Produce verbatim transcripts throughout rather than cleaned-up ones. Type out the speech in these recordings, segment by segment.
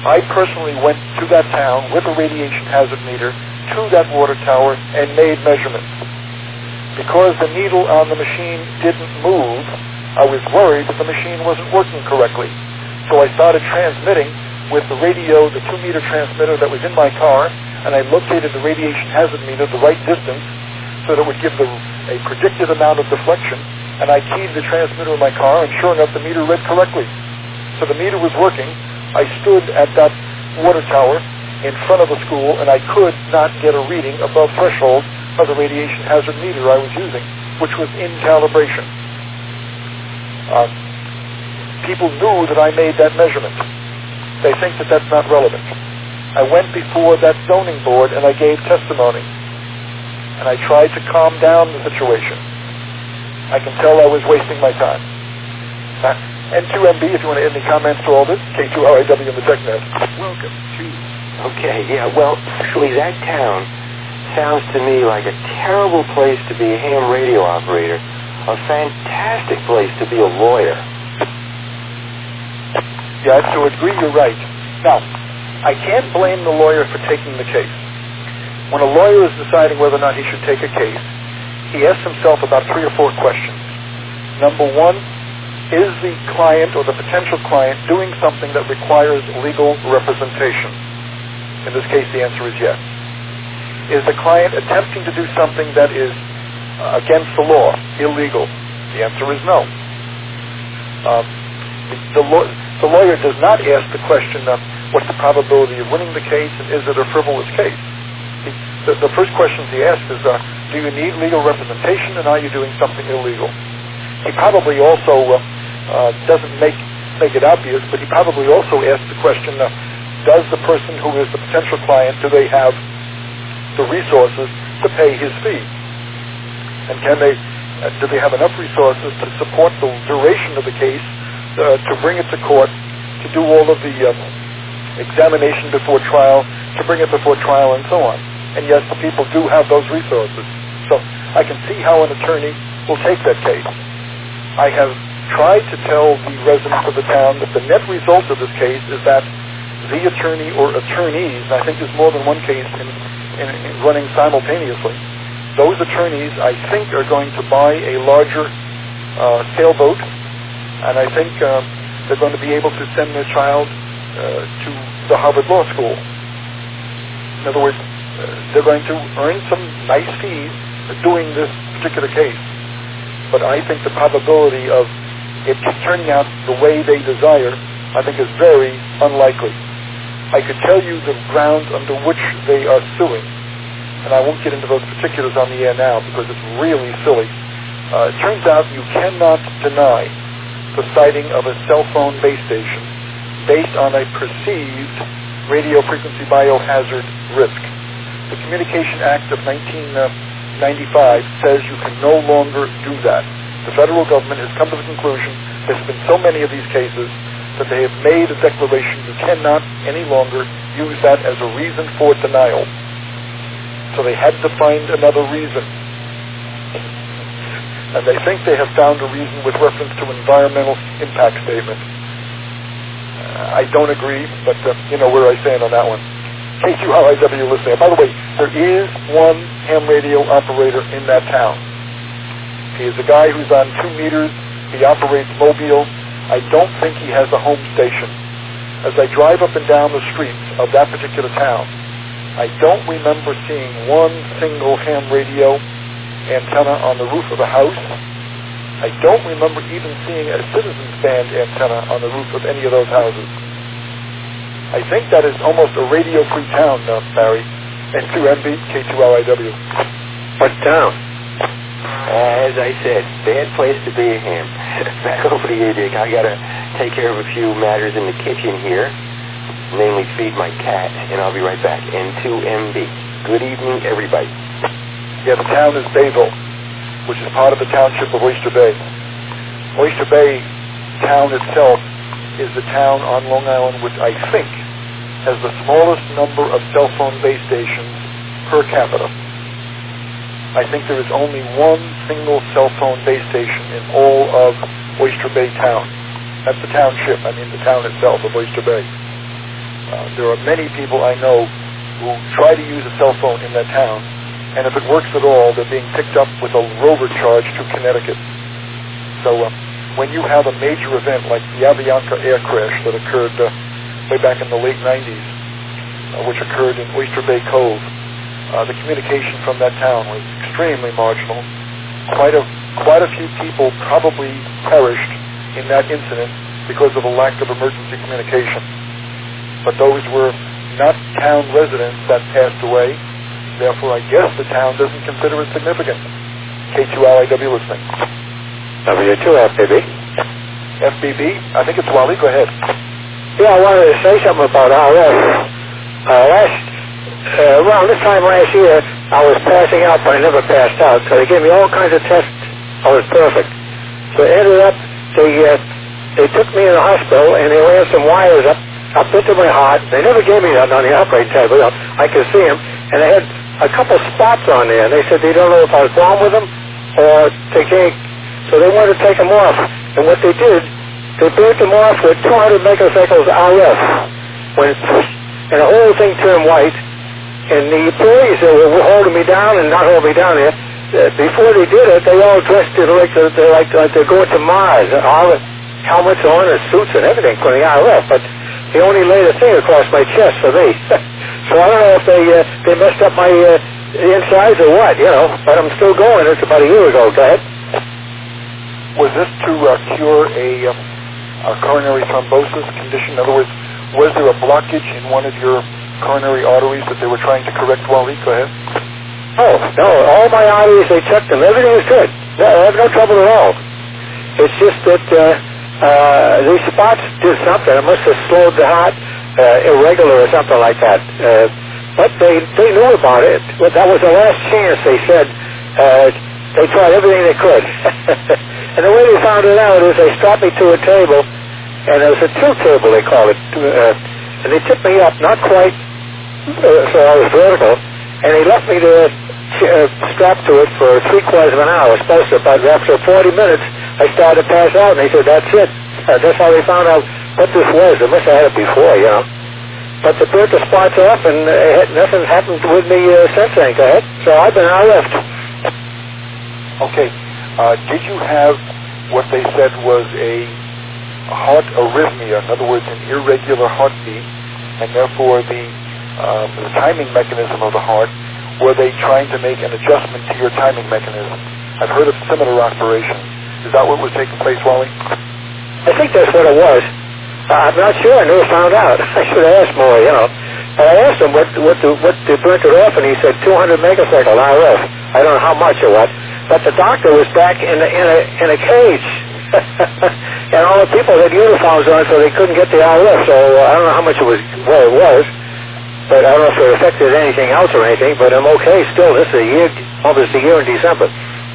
I personally went to that town with a radiation hazard meter to that water tower and made measurements. Because the needle on the machine didn't move, I was worried that the machine wasn't working correctly. So I started transmitting with the radio, the two-meter transmitter that was in my car, and I located the radiation hazard meter the right distance so that it would give the, a predicted amount of deflection, and I keyed the transmitter in my car, and sure enough, the meter read correctly. So the meter was working. I stood at that water tower in front of the school, and I could not get a reading above threshold of the radiation hazard meter I was using, which was in calibration. Uh, people knew that I made that measurement. They think that that's not relevant. I went before that zoning board and I gave testimony. And I tried to calm down the situation. I can tell I was wasting my time. Uh, N two M B, if you want to add any comments to all this, K two R I W in the TechNet. Welcome to... Okay, yeah, well, actually that town sounds to me like a terrible place to be a ham radio operator, a fantastic place to be a lawyer. Yeah, to a degree, you're right. Now, I can't blame the lawyer for taking the case. When a lawyer is deciding whether or not he should take a case, he asks himself about three or four questions. Number one, is the client or the potential client doing something that requires legal representation? In this case, the answer is yes. Is the client attempting to do something that is uh, against the law, illegal? The answer is no. Um, the, the, law, the lawyer does not ask the question of what's the probability of winning the case and is it a frivolous case? He, the, the first questions he asks is, uh, do you need legal representation and are you doing something illegal? He probably also uh, uh, doesn't make, make it obvious, but he probably also asks the question, uh, does the person who is the potential client, do they have the resources to pay his fee? And can they, uh, do they have enough resources to support the duration of the case, uh, to bring it to court, to do all of the uh, examination before trial, to bring it before trial, and so on? And yes, the people do have those resources. So I can see how an attorney will take that case. I have tried to tell the residents of the town that the net result of this case is that the attorney or attorneys, and I think there's more than one case in, in, in running simultaneously, those attorneys, I think, are going to buy a larger uh, sailboat, and I think uh, they're going to be able to send their child uh, to the Harvard Law School. In other words, uh, they're going to earn some nice fees doing this particular case. But I think the probability of it turning out the way they desire, I think, is very unlikely. I could tell you the grounds under which they are suing, and I won't get into those particulars on the air now because it's really silly. Uh, it turns out you cannot deny the sighting of a cell phone base station based on a perceived radio frequency biohazard risk. The Communication Act of nineteen ninety-five says you can no longer do that. The federal government has come to the conclusion, there's been so many of these cases, that they have made a declaration you cannot any longer use that as a reason for denial. So they had to find another reason. And they think they have found a reason with reference to environmental impact statement. Uh, I don't agree, but uh, you know where I stand on that one. K two R I W listening. By the way, there is one ham radio operator in that town. He is a guy who's on two meters. He operates mobile. I don't think he has a home station. As I drive up and down the streets of that particular town, I don't remember seeing one single ham radio antenna on the roof of a house. I don't remember even seeing a citizens band antenna on the roof of any of those houses. I think that is almost a radio-free town, uh, Barry. N two M B, K two R I W. What town? Uh, as I said, bad place to be a ham. Back over to you, Dick. I got to take care of a few matters in the kitchen here, namely feed my cat, and I'll be right back. N two M B. Good evening, everybody. Yeah, the town is Bayville, which is part of the township of Oyster Bay. Oyster Bay town itself is the town on Long Island which I think has the smallest number of cell phone base stations per capita. I think there is only one single cell phone base station in all of Oyster Bay town. That's the township, I mean the town itself of Oyster Bay. Uh, there are many people I know who try to use a cell phone in that town, and if it works at all, they're being picked up with a rover charge to Connecticut. So uh, when you have a major event like the Avianca air crash that occurred uh, way back in the late nineties, uh, which occurred in Oyster Bay Cove, uh, the communication from that town was extremely marginal. Quite a quite a few people probably perished in that incident because of a lack of emergency communication. But those were not town residents that passed away. Therefore, I guess the town doesn't consider it significant. K two L I W listening. W two F B B. F B B? I think it's Wally. Go ahead. Yeah, I wanted to say something about R F. Uh, last, uh, around this time last year, I was passing out, but I never passed out. So they gave me all kinds of tests. I was perfect. So it ended up, they, uh, they took me in the hospital, and they ran some wires up, up into my heart. They never gave me that on the operating table. I could see them, and they had a couple spots on there, and they said they don't know if I was born with them or they can't. So they wanted to take them off, and what they did, they burnt them off with two hundred megacycles R F, when it, and the whole thing turned white. And the employees that were holding me down and not holding me down there, uh, before they did it, they all dressed it like they're, they're like, like they're going to Mars, all the helmets on and suits and everything for the R F, but they only laid a thing across my chest for me. So I don't know if they uh, they messed up my uh, insides or what, you know, but I'm still going. It's about a year ago. Go ahead. Was this to uh, cure a, um, a coronary thrombosis condition? In other words, was there a blockage in one of your coronary arteries that they were trying to correct, Wally? Go ahead. Oh, no, all my arteries, they checked them. Everything was good. No, I have no trouble at all. It's just that uh, uh, these spots did something. It must have slowed the heart, uh, irregular or something like that. Uh, but they, they knew about it. But that was the last chance, they said. Uh, they tried everything they could. And the way they found it out is they strapped me to a table, and it was a tilt table, they call it. Uh, and they tipped me up, not quite, uh, so I was vertical, and they left me to uh, strap to it for three quarters of an hour. I was supposed to, but after forty minutes, I started to pass out, and they said, that's it. Uh, that's how they found out what this was. They must have had it before, you know. But they burnt the spots off, and uh, nothing happened with me uh, since then. Go ahead. So I've been I left. Okay. Uh, did you have what they said was a heart arrhythmia, in other words, an irregular heartbeat, and therefore the, uh, the timing mechanism of the heart? Were they trying to make an adjustment to your timing mechanism? I've heard of similar operations. Is that what was taking place, Wally? I think that's what it was. Uh, I'm not sure. I never found out. I should have asked more, you know. But I asked him what what the, what they burnt it off, and he said two hundred megacycle R F. I don't know how much or what. But the doctor was back in a, in a, in a cage. And all the people had uniforms on, so they couldn't get the R F. So uh, I don't know how much it was, what it was. But I don't know if it affected anything else or anything, but I'm okay still. This is a year, almost a year in December.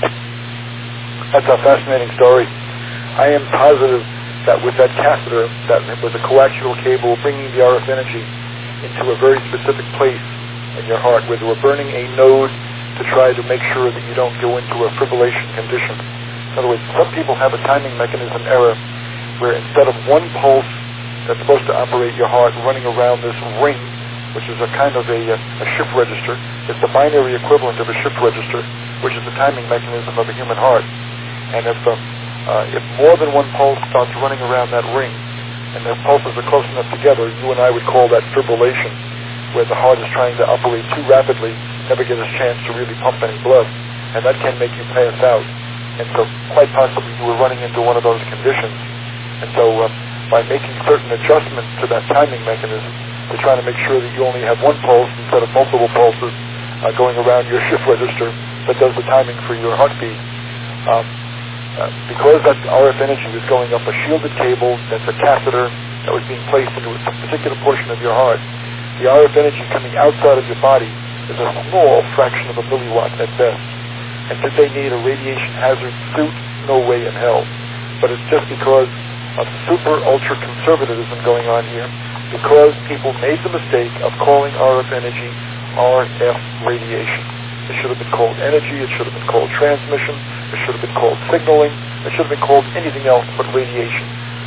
That's a fascinating story. I am positive that with that catheter, that with the coaxial cable bringing the R F energy into a very specific place in your heart, where they were burning a node to try to make sure that you don't go into a fibrillation condition. In other words, some people have a timing mechanism error where instead of one pulse that's supposed to operate your heart running around this ring, which is a kind of a, a shift register, it's the binary equivalent of a shift register, which is the timing mechanism of a human heart. And if um, uh, if more than one pulse starts running around that ring, and the pulses are close enough together, you and I would call that fibrillation, where the heart is trying to operate too rapidly, never get a chance to really pump any blood, and that can make you pass out. And so quite possibly you were running into one of those conditions. And so uh, by making certain adjustments to that timing mechanism, to try to make sure that you only have one pulse instead of multiple pulses uh, going around your shift register that does the timing for your heartbeat. Um, uh, because that R F energy was going up a shielded cable, that's a catheter that was being placed into a particular portion of your heart, the R F energy coming outside of your body is a small fraction of a milliwatt at best. And did they need a radiation hazard suit? No way in hell. But it's just because of super ultra conservatism going on here, because people made the mistake of calling R F energy R F radiation. It should have been called energy, it should have been called transmission, it should have been called signaling, it should have been called anything else but radiation.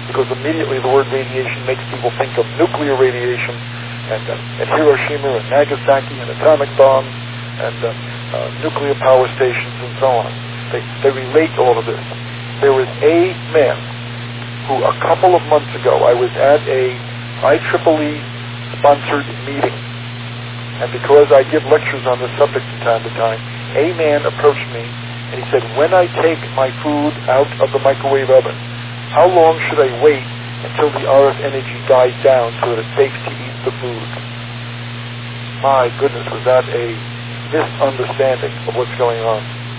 because immediately the word radiation makes people think of nuclear radiation and, uh, and Hiroshima and Nagasaki and atomic bombs and uh, uh, nuclear power stations and so on. They, they relate all of this. There was a man who a couple of months ago, I was at a I triple E sponsored meeting, and because I give lectures on this subject from time to time, a man approached me and he said, when I take my food out of the microwave oven, how long should I wait until the R F energy dies down so that it's safe to eat the food? My goodness, was that a misunderstanding of what's going on.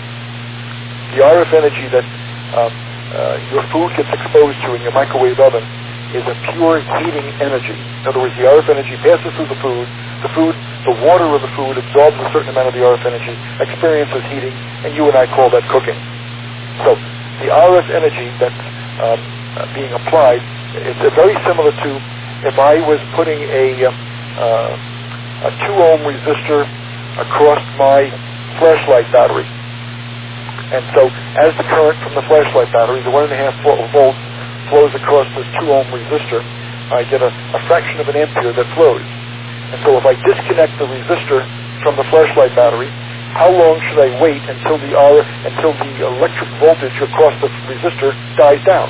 The R F energy that um, uh, your food gets exposed to in your microwave oven is a pure heating energy. In other words, the R F energy passes through the food, the food, the water of the food absorbs a certain amount of the R F energy, experiences heating, and you and I call that cooking. So the R F energy that's um, uh, being applied is uh, very similar to if I was putting a, uh, a two ohm resistor across my flashlight battery. And so as the current from the flashlight battery, the one and a half volts, flows across this two ohm resistor, I get a, a fraction of an ampere that flows. And so if I disconnect the resistor from the flashlight battery, how long should I wait until the R until the electric voltage across the resistor dies down?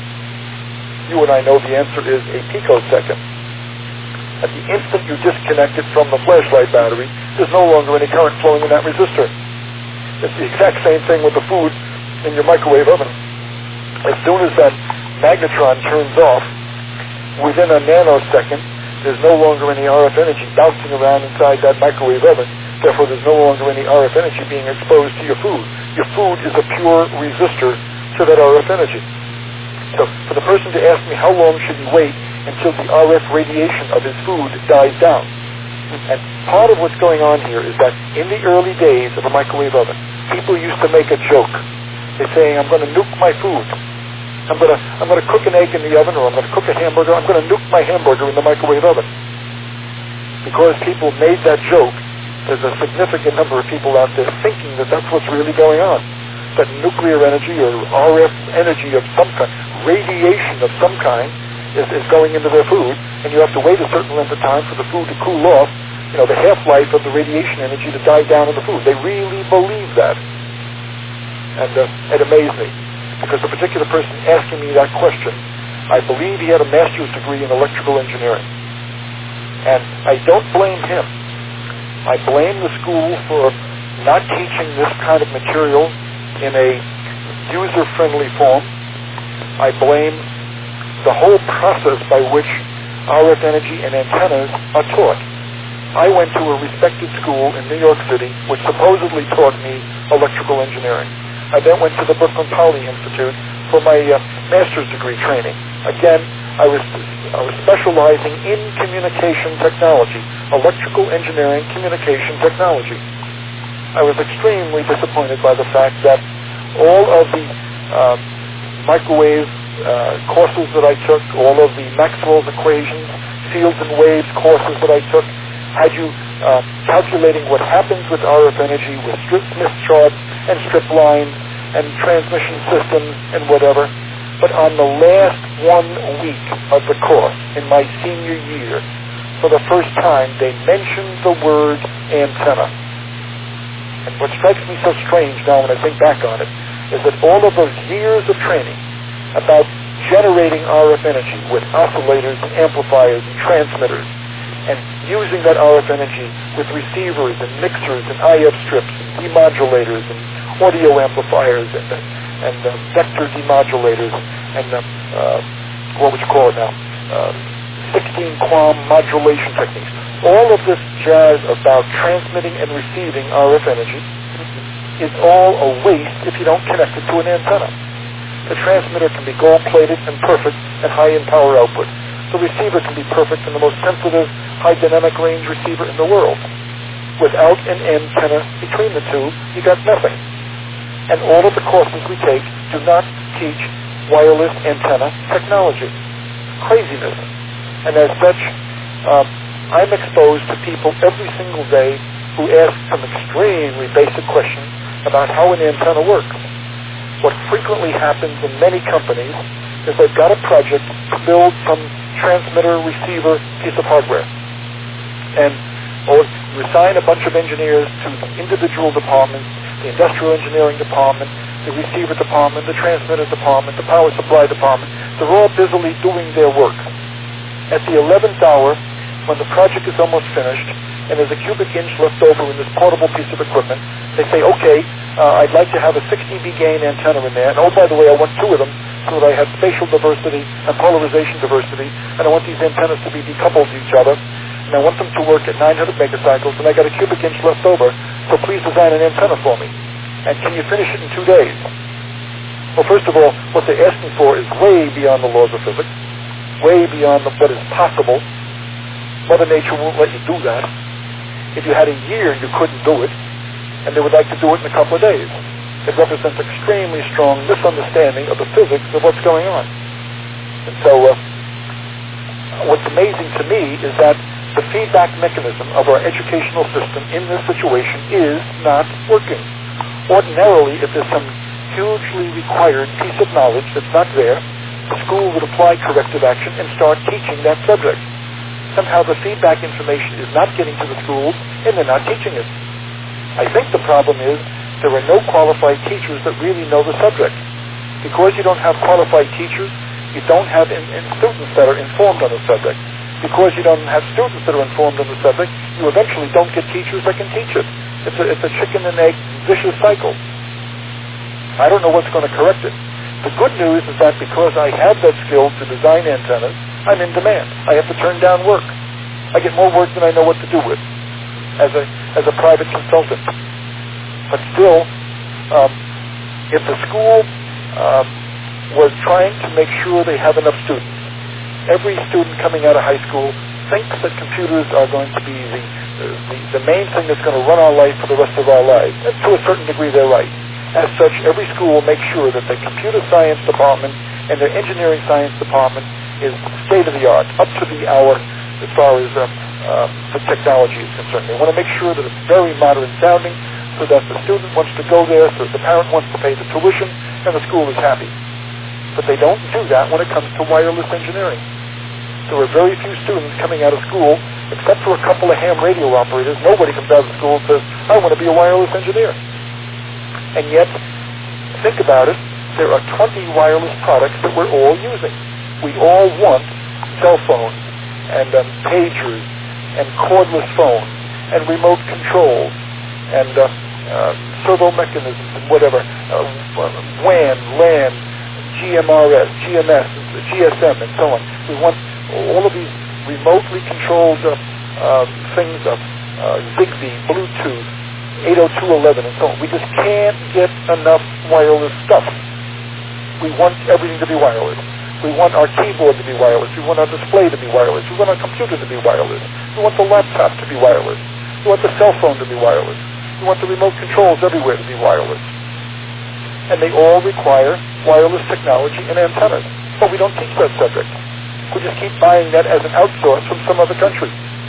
You and I know the answer is a picosecond. At the instant you disconnect it from the flashlight battery, there's no longer any current flowing in that resistor. It's the exact same thing with the food in your microwave oven. As soon as that magnetron turns off, within a nanosecond, there's no longer any R F energy bouncing around inside that microwave oven. Therefore, there's no longer any R F energy being exposed to your food. Your food is a pure resistor to that R F energy. So, for the person to ask me how long should he wait until the R F radiation of his food dies down, and part of what's going on here is that in the early days of a microwave oven, people used to make a joke. They're saying, I'm going to nuke my food. I'm going to I'm going to cook an egg in the oven, or I'm going to cook a hamburger. I'm going to nuke my hamburger in the microwave oven. Because people made that joke, there's a significant number of people out there thinking that that's what's really going on. That nuclear energy or R F energy of some kind, radiation of some kind, is, is going into their food, and you have to wait a certain length of time for the food to cool off, you know, the half-life of the radiation energy to die down in the food. They really believe that. And uh, it amazed me. Because the particular person asking me that question, I believe he had a master's degree in electrical engineering. And I don't blame him. I blame the school for not teaching this kind of material in a user-friendly form. I blame the whole process by which R F energy and antennas are taught. I went to a respected school in New York City which supposedly taught me electrical engineering. I then went to the Brooklyn Poly Institute for my uh, master's degree training. Again, I was I was specializing in communication technology, electrical engineering, communication technology. I was extremely disappointed by the fact that all of the uh, microwave uh, courses that I took, all of the Maxwell's equations, fields and waves courses that I took, had you uh, calculating what happens with R F energy with strip Smith charts and strip lines and transmission systems and whatever. But on the last one week of the course in my senior year, for the first time, they mentioned the word antenna. And what strikes me so strange now when I think back on it is that all of those years of training about generating R F energy with oscillators and amplifiers and transmitters, and using that R F energy with receivers and mixers and I F strips and demodulators and audio amplifiers and, uh, and uh, vector demodulators and uh, uh, what would you call it now? Uh, sixteen QAM modulation techniques. All of this jazz about transmitting and receiving R F energy is all a waste if you don't connect it to an antenna. The transmitter can be gold-plated and perfect and high in power output. The receiver can be perfect and the most sensitive high dynamic range receiver in the world. Without an antenna between the two, you got nothing. And all of the courses we take do not teach wireless antenna technology. Craziness. And as such, um, I'm exposed to people every single day who ask some extremely basic questions about how an antenna works. What frequently happens in many companies is they've got a project to build some transmitter, receiver, piece of hardware. And or we assign a bunch of engineers to the individual departments, the industrial engineering department, the receiver department, the transmitter department, the power supply department. They're all busily doing their work. At the eleventh hour, when the project is almost finished, and there's a cubic inch left over in this portable piece of equipment, they say, okay, uh, I'd like to have a six D B gain antenna in there, and oh, by the way, I want two of them, so that I have spatial diversity and polarization diversity, and I want these antennas to be decoupled to each other, and I want them to work at nine hundred megacycles, and I got a cubic inch left over, so please design an antenna for me. And can you finish it in two days? Well, first of all, what they're asking for is way beyond the laws of physics, way beyond what is possible. Mother Nature won't let you do that. If you had a year, you couldn't do it, and they would like to do it in a couple of days. It represents extremely strong misunderstanding of the physics of what's going on. And so uh, what's amazing to me is that the feedback mechanism of our educational system in this situation is not working. Ordinarily, if there's some hugely required piece of knowledge that's not there, the school would apply corrective action and start teaching that subject. Somehow the feedback information is not getting to the schools, and they're not teaching it. I think the problem is there are no qualified teachers that really know the subject. Because you don't have qualified teachers, you don't have in, in students that are informed on the subject. Because you don't have students that are informed on the subject, you eventually don't get teachers that can teach it. It's a, it's a chicken and egg vicious cycle. I don't know what's going to correct it. The good news is that because I have that skill to design antennas, I'm in demand. I have to turn down work. I get more work than I know what to do with as a as a private consultant. But still, um, if the school uh, was trying to make sure they have enough students, every student coming out of high school thinks that computers are going to be the, the, the main thing that's going to run our life for the rest of our lives. And to a certain degree, they're right. As such, every school will make sure that the computer science department and their engineering science department is state-of-the-art, up to the hour as far as um, uh, the technology is concerned. They want to make sure that it's very modern sounding so that the student wants to go there, so that the parent wants to pay the tuition, and the school is happy. But they don't do that when it comes to wireless engineering. There are very few students coming out of school, except for a couple of ham radio operators. Nobody comes out of school and says, I want to be a wireless engineer. And yet, think about it, there are twenty wireless products that we're all using. We all want cell phones and um, pagers and cordless phones and remote controls and uh, uh, servo mechanisms and whatever, uh, W A N, LAN, G M R S, G M S, G S M, and so on. We want all of these remotely controlled uh, uh, things of uh, Zigbee, Bluetooth, eight oh two dot eleven, and so on. We just can't get enough wireless stuff. We want everything to be wireless. We want our keyboard to be wireless. We want our display to be wireless. We want our computer to be wireless. We want the laptop to be wireless. We want the cell phone to be wireless. We want the remote controls everywhere to be wireless. And they all require wireless technology and antennas. But we don't teach that subject. We just keep buying that as an outsource from some other country.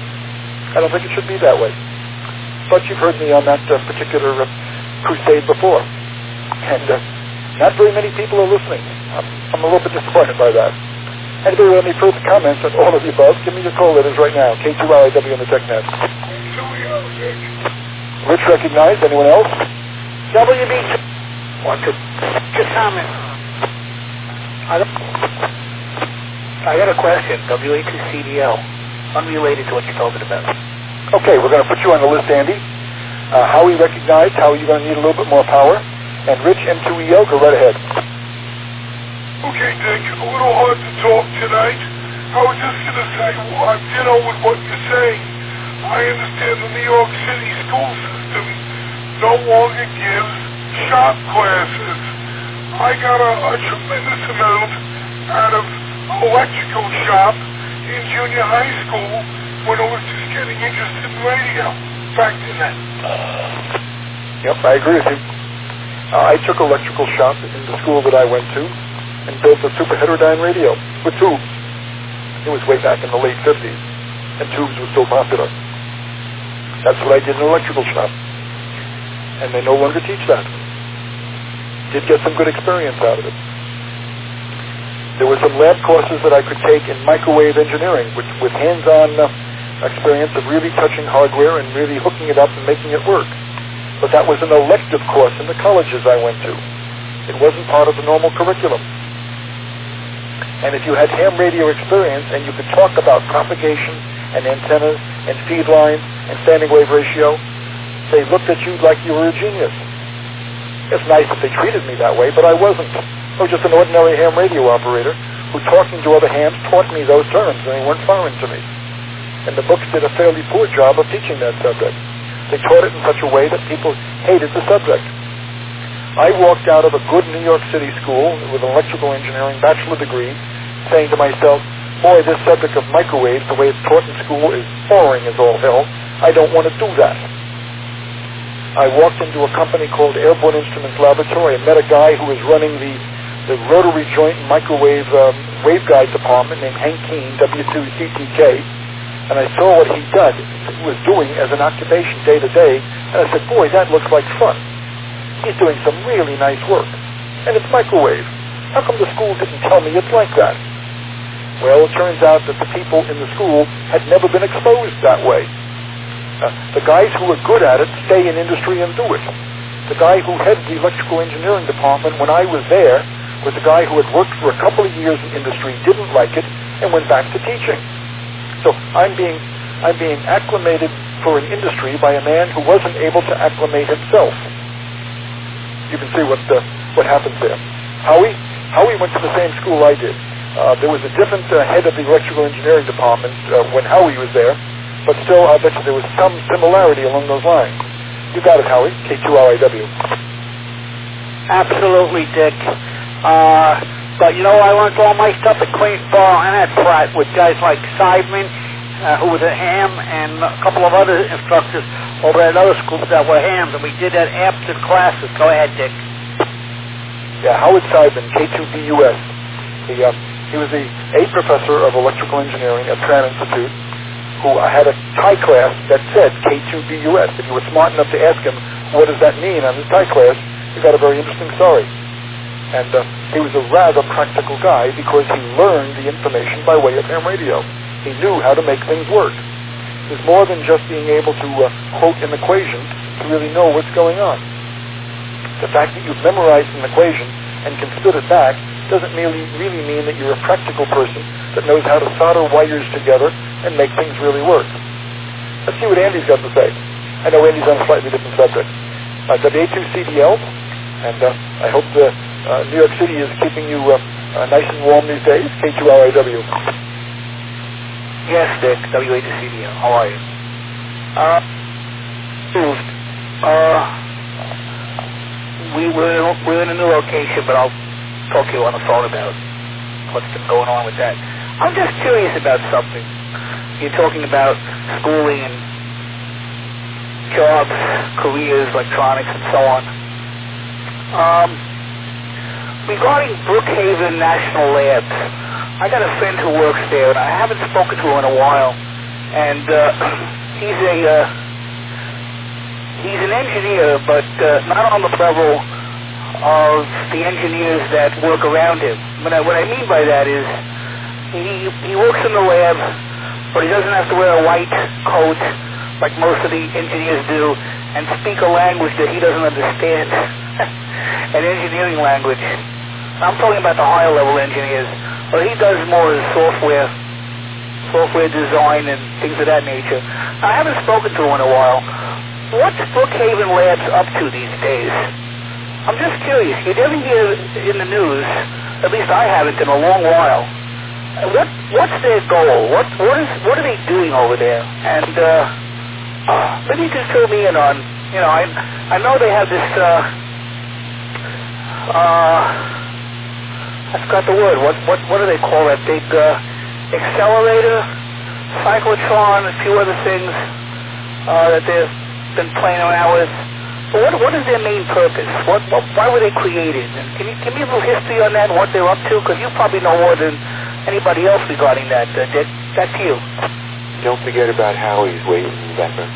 I don't think it should be that way. But you've heard me on that uh, particular uh, crusade before. And uh, not very many people are listening. I'm, I'm a little bit disappointed by that. Anybody have any further comments on all of the above? Give me your call letters right now. K two R I W on the TechNet. Rich recognized. Anyone else? W B two. Want to just comment? I don't. I got a question. W A two C D L, unrelated to what you're talking about. Okay, we're going to put you on the list, Andy. Uh, Howie recognized. Howie, you're going to need a little bit more power. And Rich, M two E O, go right ahead. Okay, Dick, a little hard to talk tonight. I was just going to say, well, I'm ditto with what you're saying. I understand the New York City school system no longer gives shop classes. I got a, a tremendous amount out of electrical shop in junior high school when I was just getting interested in radio back then. Yep, I agree with you. Uh, I took electrical shop in the school that I went to and built a super heterodyne radio with tubes. It was way back in the late fifties, and tubes were still popular. That's what I did in electrical shop. And they no longer teach that. Did get some good experience out of it. There were some lab courses that I could take in microwave engineering, which, with hands-on uh, experience of really touching hardware and really hooking it up and making it work. But that was an elective course in the colleges I went to. It wasn't part of the normal curriculum. And if you had ham radio experience and you could talk about propagation and antennas and feed lines and standing wave ratio, they looked at you like you were a genius. It's nice that they treated me that way, but I wasn't. I was just an ordinary ham radio operator who, talking to other hams, taught me those terms, and they weren't foreign to me. And the books did a fairly poor job of teaching that subject. They taught it in such a way that people hated the subject. I walked out of a good New York City school with an electrical engineering bachelor degree saying to myself, boy, this subject of microwaves, the way it's taught in school, is boring as all hell. I don't want to do that. I walked into a company called Airborne Instruments Laboratory and met a guy who was running the the rotary joint microwave um, waveguide department named Hank Keene, W two C T K, and I saw what he did, was doing as an occupation day to day, and I said, boy, that looks like fun. He's doing some really nice work, and it's microwave. How come the school didn't tell me it's like that? Well, it turns out that the people in the school had never been exposed that way. Uh, the guys who are good at it stay in industry and do it. The guy who headed the electrical engineering department when I was there was a guy who had worked for a couple of years in industry, didn't like it, and went back to teaching. So I'm being I'm being acclimated for an industry by a man who wasn't able to acclimate himself. You can see what uh, what happens there. Howie Howie went to the same school I did. Uh, there was a different uh, head of the electrical engineering department uh, when Howie was there, but still I bet you there was some similarity along those lines. You got it, Howie. K two R I W. Absolutely, Dick. Uh, but, you know, I learned all my stuff at Queensboro and at Pratt with guys like Seidman, uh, who was a ham, and a couple of other instructors over at other schools that were hams, and we did that after classes. Go ahead, Dick. Yeah, Howard Seidman, K two B U S. He, uh, he was the A professor of electrical engineering at Pratt Institute, who had a Thai class that said K two B U S. If you were smart enough to ask him, what does that mean on his Thai class, you got a very interesting story. And uh, he was a rather practical guy because he learned the information by way of ham radio. He knew how to make things work. There's more than just being able to uh, quote an equation to really know what's going on. The fact that you've memorized an equation and can spit it back doesn't really, really mean that you're a practical person that knows how to solder wires together and make things really work. Let's see what Andy's got to say. I know Andy's on a slightly different subject. Uh, W A two C D L, and uh, I hope the Uh, New York City is keeping you uh, uh, nice and warm these days. K two R I W. Yes, Dick. W A two C D L. How are you? Uh, uh, we were we're in a new location, but I'll talk to you on the phone about what's been going on with that. I'm just curious about something. You're talking about schooling and jobs, careers, electronics, and so on. Um. Regarding Brookhaven National Labs, I got a friend who works there, and I haven't spoken to him in a while. And uh, he's a uh, he's an engineer, but uh, not on the level of the engineers that work around him. What I, what I mean by that is he he works in the lab, but he doesn't have to wear a white coat like most of the engineers do, and speak a language that he doesn't understand, an engineering language. I'm talking about the higher level engineers. Well, he does more as software, software design and things of that nature. I haven't spoken to him in a while. What's Brookhaven Labs up to these days? I'm just curious. You never hear in the news, at least I haven't in a long while. What what's their goal? What what is what are they doing over there? And uh, maybe you can fill me in on. You know, I I know they have this. Uh, uh, I forgot the word. What what what do they call that big uh, accelerator, cyclotron, a few other things uh, that they've been playing around with. But what what is their main purpose? What, what why were they created? And can you give me a little history on that? What they're up to? Because you probably know more than anybody else regarding that. Uh, Dick, that's you. Don't forget about Howie's waiting in the background.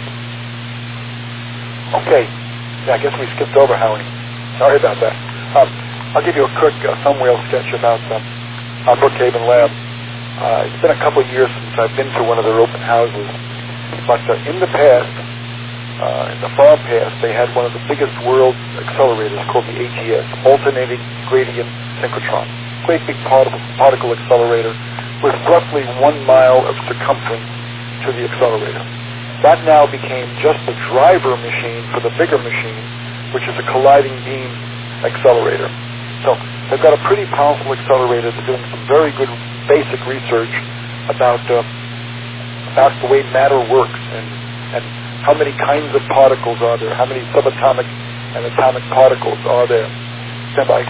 Okay. Yeah, I guess we skipped over Howie. Sorry about that. Um, I'll give you a quick uh, thumbnail sketch about um, uh, Brookhaven Lab. Uh, it's been a couple of years since I've been to one of their open houses, but uh, in the past, uh, in the far past, they had one of the biggest world accelerators called the A G S, Alternating Gradient Synchrotron. Great big particle, particle accelerator with roughly one mile of circumference to the accelerator. That now became just the driver machine for the bigger machine, which is a colliding beam accelerator. So they've got a pretty powerful accelerator. They're doing some very good basic research about uh, about the way matter works and, and how many kinds of particles are there, how many subatomic and atomic particles are there. Stand by.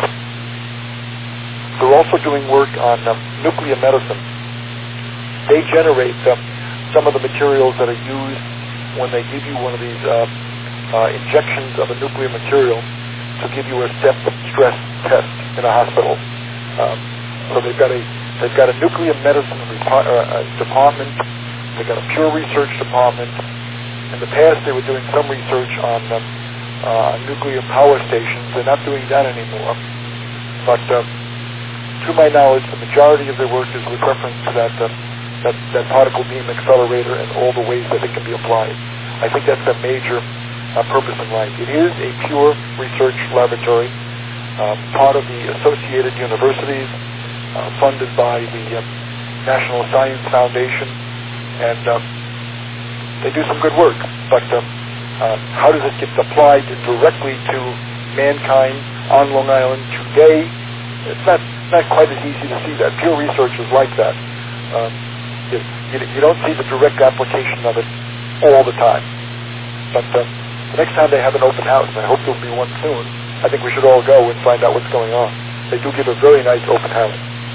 They're also doing work on um, nuclear medicine. They generate uh, some of the materials that are used when they give you one of these uh, uh, injections of a nuclear material to give you a step stress test in a hospital. Um, so they've got a they've got a nuclear medicine repo- uh, department. They've got a pure research department. In the past, they were doing some research on um, uh, nuclear power stations. They're not doing that anymore. But uh, to my knowledge, the majority of their work is with reference to that, uh, that that particle beam accelerator and all the ways that it can be applied. I think that's a major uh, purpose in life. It is a pure research laboratory, uh, part of the Associated Universities, uh, funded by the uh, National Science Foundation, and uh, they do some good work. But uh, uh, how does it get applied directly to mankind on Long Island today? It's not not quite as easy to see that. Pure research is like that. Um, you, you, you don't see the direct application of it all the time. But uh, the next time they have an open house, and I hope there'll be one soon, I think we should all go and find out what's going on. They do give a very nice open house.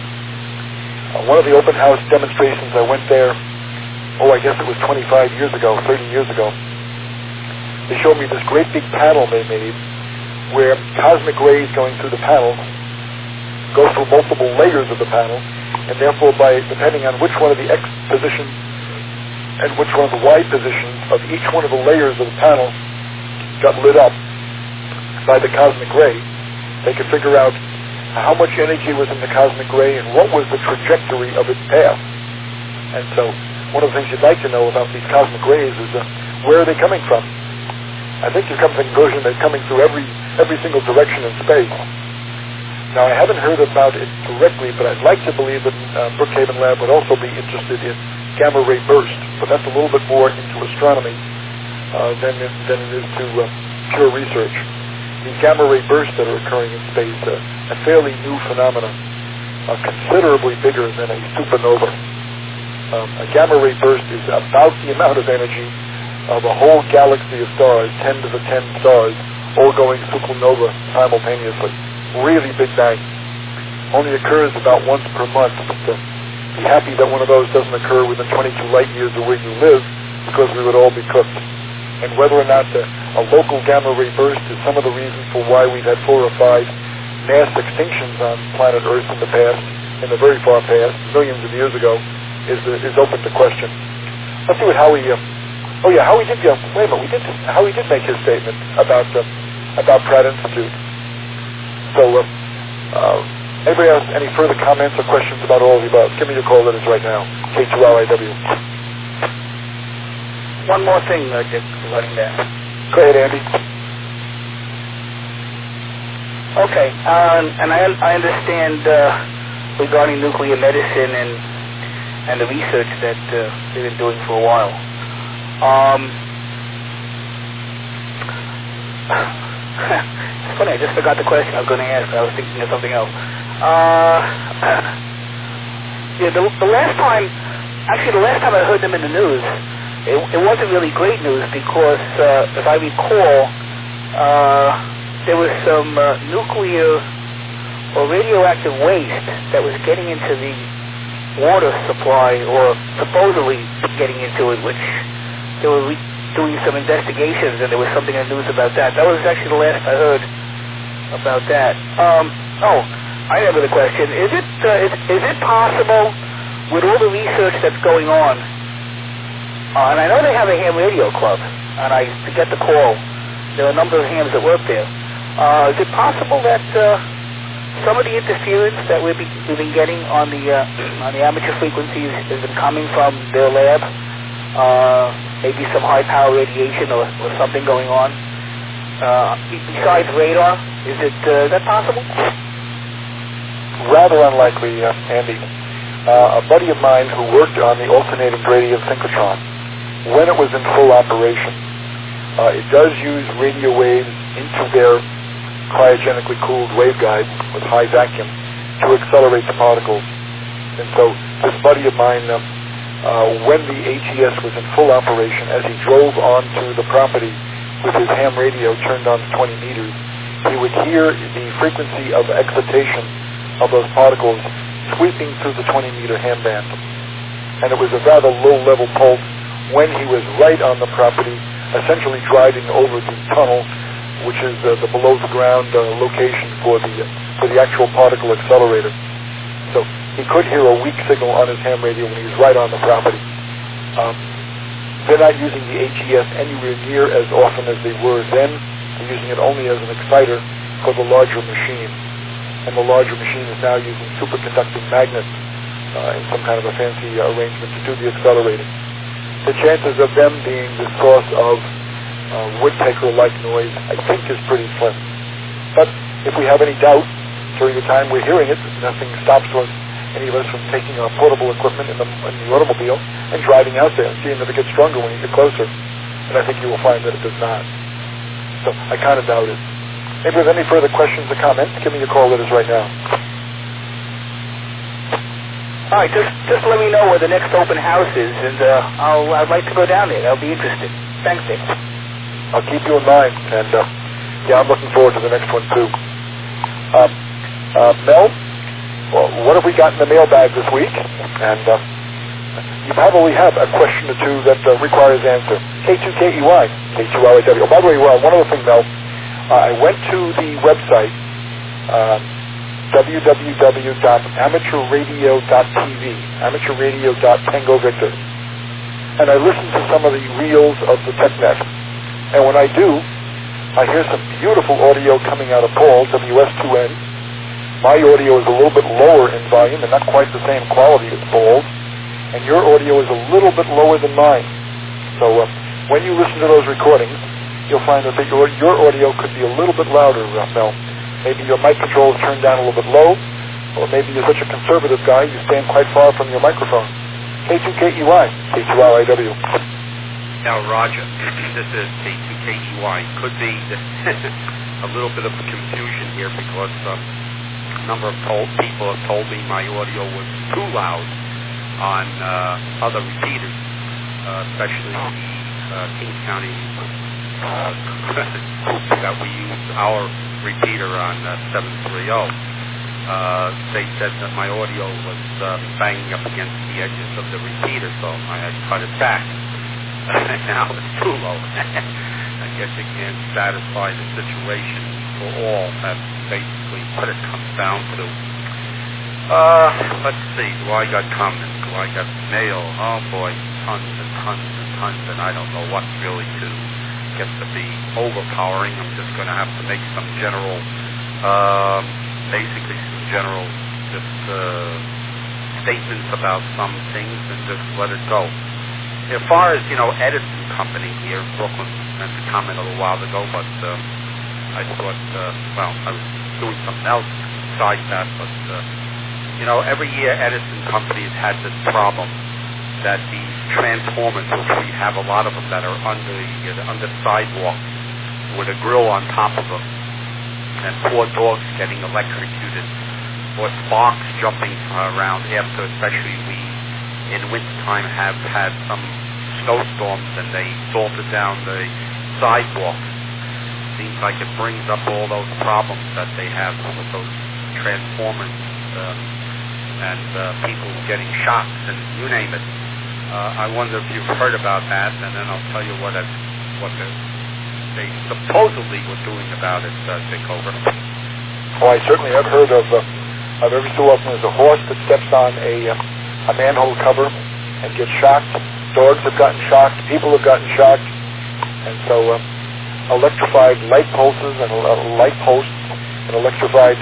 Uh, one of the open house demonstrations, I went there, oh, I guess it was twenty-five years ago, thirty years ago. They showed me this great big panel they made where cosmic rays going through the panel go through multiple layers of the panel, and therefore by depending on which one of the X positions and which one of the Y positions of each one of the layers of the panel got lit up by the cosmic ray, they could figure out how much energy was in the cosmic ray and what was the trajectory of its path. And so one of the things you'd like to know about these cosmic rays is uh, where are they coming from? I think you come to the conclusion they're coming through every every single direction in space. Now, I haven't heard about it directly, but I'd like to believe that uh, Brookhaven Lab would also be interested in gamma ray burst, but that's a little bit more into astronomy uh, than, it, than it is to uh, pure research. These gamma ray bursts that are occurring in space, uh, a fairly new phenomenon, are considerably bigger than a supernova. Um, a gamma ray burst is about the amount of energy of a whole galaxy of stars, ten to the ten stars, all going supernova simultaneously. Really big bang. Only occurs about once per month. But, uh, be happy that one of those doesn't occur within twenty-two light years of where you live, because we would all be cooked. And whether or not uh, a local gamma ray burst is some of the reasons for why we've had four or five mass extinctions on planet Earth in the past, in the very far past, millions of years ago, is uh, is open to question. Let's see what Howie. Uh, oh yeah, Howie did. Uh, wait a minute, we did. Howie did make his statement about uh, about Pratt Institute. So, uh, uh, anybody else, any further comments or questions about all of the above? Give me your call letters right now, K two L I W. One more thing, uh, just regarding that. Go ahead, Andy. Okay, uh, and I, I understand uh, regarding nuclear medicine and and the research that uh, they've been doing for a while. Um, It's funny, I just forgot the question I was going to ask. I was thinking of something else. Uh, yeah, the, the last time, actually the last time I heard them in the news, it, it wasn't really great news because, uh, if I recall, uh, there was some uh, nuclear or radioactive waste that was getting into the water supply, or supposedly getting into it, which they were re- doing some investigations, and there was something in the news about that. That was actually the last I heard about that. Um, oh, I have another question. Is it uh, is, is it possible, with all the research that's going on, uh, and I know they have a ham radio club, and I to get the call, there are a number of hams that work there. Uh, is it possible that uh, some of the interference that we've been, we've been getting on the uh, on the amateur frequencies has been coming from their lab. Uh, maybe some high power radiation or, or something going on. Uh, besides radar, is it uh, is that possible? Rather unlikely, uh, Andy. Uh, a buddy of mine who worked on the alternating gradient synchrotron, when it was in full operation, uh, it does use radio waves into their cryogenically cooled waveguide with high vacuum to accelerate the particles. And so this buddy of mine, uh, uh, when the A T S was in full operation, as he drove onto the property with his ham radio turned on to twenty meters, he would hear the frequency of excitation of those particles sweeping through the twenty meter ham band. And it was a rather low-level pulse when he was right on the property, essentially driving over the tunnel, which is uh, the below-the-ground uh, location for the uh, for the actual particle accelerator. So he could hear a weak signal on his ham radio when he was right on the property. Um, they're not using the A T S anywhere near as often as they were then. They're using it only as an exciter for the larger machine. And the larger machine is now using superconducting magnets uh, in some kind of a fancy uh, arrangement to do the accelerating. The chances of them being the source of uh, woodpecker-like noise, I think, is pretty slim. But if we have any doubt during the time we're hearing it, nothing stops us, any of us from taking our portable equipment in the, in the automobile and driving out there and seeing if it gets stronger when you get closer. And I think you will find that it does not. So I kind of doubt it. Maybe with any further questions or comments, give me a call that is right now. All right, just just let me know where the next open house is, and uh, I'll I'd like to go down there. I'll be interested. Thanks, Dave. I'll keep you in mind, and uh, yeah, I'm looking forward to the next one too. Um, uh, Mel, well, what have we got in the mailbag this week? And uh, you probably have a question or two that uh, requires answer. K two K E Y, K two R A W. Oh, by the way, well, one other thing, Mel. Uh, I went to the website, uh, w w w dot amateur radio dot t v, amateur radio dot tango victor, and I listened to some of the reels of the TechNet. And when I do, I hear some beautiful audio coming out of Paul, W S two N. My audio is a little bit lower in volume and not quite the same quality as Paul's, and your audio is a little bit lower than mine. So uh, when you listen to those recordings, you'll find that your, your audio could be a little bit louder, uh, Mel. Maybe your mic control is turned down a little bit low, or maybe you're such a conservative guy you stand quite far from your microphone. K two K E Y, K two R A W. Now, Roger, this is K two K E Y. Could be a little bit of confusion here because um, a number of told, people have told me my audio was too loud on uh, other repeaters, uh, especially the uh, Kings County Uh, that we use our repeater on uh, seven thirty. Uh, they said that my audio was uh, banging up against the edges of the repeater, so I had cut it back. Now it's too low. I guess it can't satisfy the situation for all. That's basically what it comes down to. Uh, let's see. Do I got comments? Do I got mail? Oh boy, tons and tons and tons, and I don't know what really to get to be overpowering. I'm just going to have to make some general, uh, basically some general just uh, statements about some things and just let it go. As far as, you know, Edison Company here in Brooklyn, I meant to comment a little while ago, but um, I thought, uh, well, I was doing something else besides that, but, uh, you know, every year Edison Company has had this problem that these transformers, which we have a lot of them that are under the, uh, under the sidewalk with a grill on top of them, and poor dogs getting electrocuted, or sparks jumping around after, especially we in wintertime have had some snowstorms and they salted down the sidewalk. Seems like it brings up all those problems that they have with those transformers um, and uh, people getting shocked and you name it. Uh, I wonder if you've heard about that, and then I'll tell you what I've, what the, they supposedly were doing about it, uh, Dick Over. Oh, I certainly have heard of, uh, of every so often there's a horse that steps on a, uh, a manhole cover and gets shocked. Dogs have gotten shocked. People have gotten shocked. And so uh, electrified light pulses and uh, light posts and electrified uh,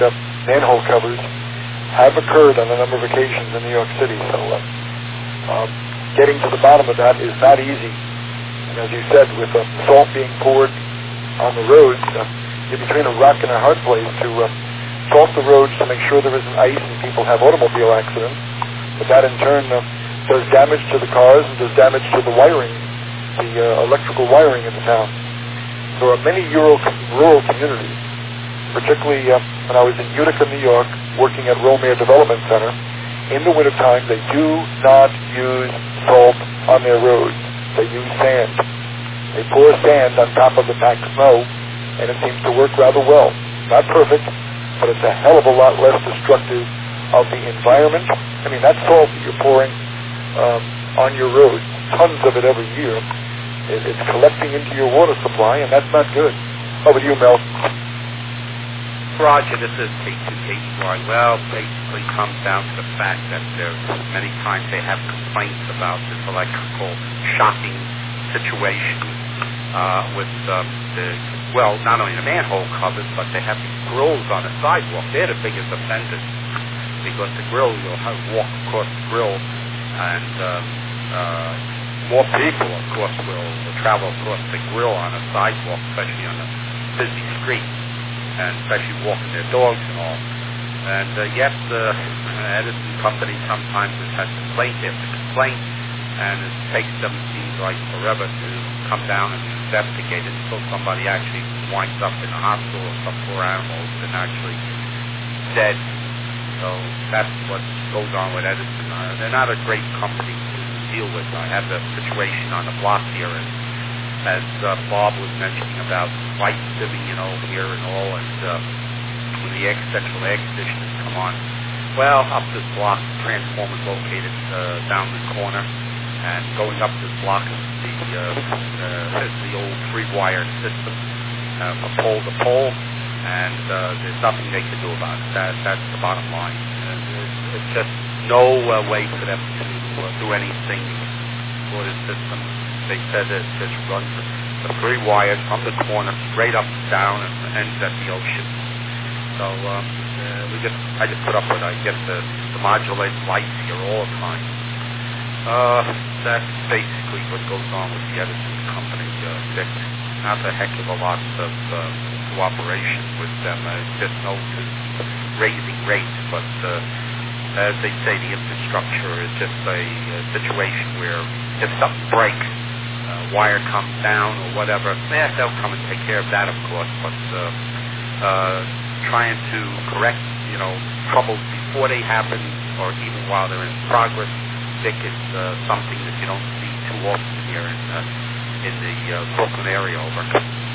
manhole covers have occurred on a number of occasions in New York City. So uh, um, getting to the bottom of that is not easy. And as you said, with uh, salt being poured on the roads, uh, you're between a rock and a hard place to uh, salt the roads to make sure there isn't ice and people have automobile accidents. But that in turn uh, does damage to the cars and does damage to the wiring, the uh, electrical wiring in the town. There are many rural, rural communities, particularly uh, when I was in Utica, New York, working at Romare Development Center. In the wintertime, they do not use salt on their roads. They use sand. They pour sand on top of the packed snow, and it seems to work rather well. Not perfect, but it's a hell of a lot less destructive of the environment. I mean, that salt that you're pouring um, on your roads, tons of it every year, it, it's collecting into your water supply, and that's not good. Over to you, Mel. Roger, this is K two K E Y. Well, basically comes down to the fact that there's many times they have complaints about this electrical shocking situation uh, with um, the, well, not only the manhole covers, but they have these grills on the sidewalk. They're the biggest offenders because the grill, you'll have walk across the grill, and um, uh, more people, of course, will, will travel across the grill on a sidewalk, especially on a busy street, and especially walking their dogs and all. And uh, yes, the uh, Edison company sometimes has had complaint after complaint, and it takes them, seems like, forever to come down and investigate it until somebody actually winds up in the hospital, or some poor animals, and actually dead. So that's what goes on with Edison. Uh, they're not a great company to deal with. I have the situation on the block here, and as uh, Bob was mentioning about light dimming, you know, here and all, and uh, when the air, central air conditioners come on. Well, up this block, the transformer's located uh, down the corner, and going up this block is the, uh, uh, is the old three-wire system uh, from pole to pole, and uh, there's nothing they can do about it. That, that's the bottom line. And there's, there's just no uh, way for them to uh, do anything for this system. They said it just runs the three wires from the corner straight up and down and ends at the ocean. So um, uh, we just, I just put up with, I guess, the, the modulated lights here all the time. Uh, that's basically what goes on with the Edison company. Uh, Dick, not a heck of a lot of uh, cooperation with them. Uh, just no to raising rates, but uh, as they say, the infrastructure is just a, a situation where if something breaks, Uh, wire comes down or whatever, yeah, they'll come and take care of that, of course, but uh, uh, trying to correct, you know, troubles before they happen or even while they're in progress, Dick, is uh, something that you don't see too often here in, uh, in the uh, Brooklyn area over.